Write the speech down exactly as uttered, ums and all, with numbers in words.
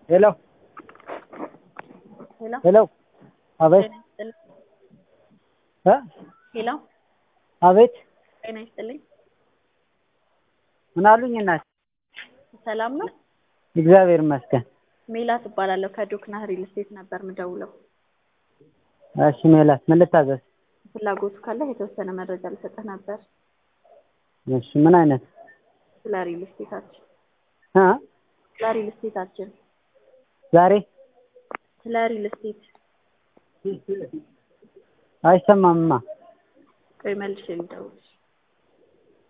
Hello. Hello. Hello. አቤት እ ሄሎ አቤት ጤና ይስጥልኝ። ምን አሉኝ እናት? ሰላም ነው? እግዚአብሔር ይመስገን። ሜላት እባላለሁ ከዶክና ሪል ስቴት ነበር ምደውለው። እሺ ሜላት ምን ልታዘዝ? ፍላጎቱ ካለ የተወሰነ መረጃ ልሰጥህ ነበር። እሺ ምን አይነት? ስለ ሪል ስቴታችን አ ስለ ሪል ስቴታችን ዛሬ ስለ ሪል ስቴት አይሰማምማ። ቆይ መልሼ ልደውል።